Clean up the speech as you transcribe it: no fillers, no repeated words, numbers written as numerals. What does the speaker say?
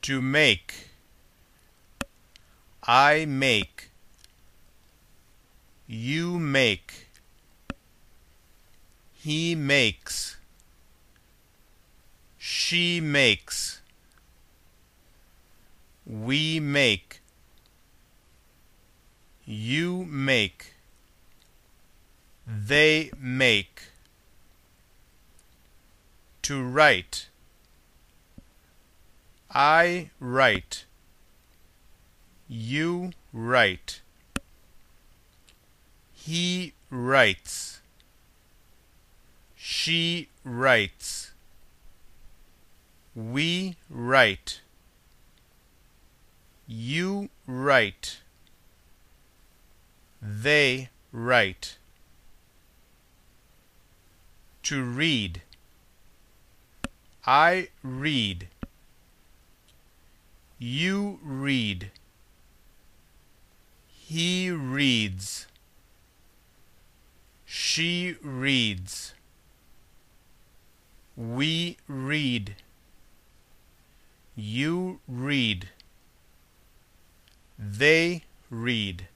To make. I make. You make. He makes. She makes. We make. You make. They make. To write. I write. You write. He writes. She writes. We write. You write. They write. To read. I read. You read. He reads. She reads. We read. You read. They read.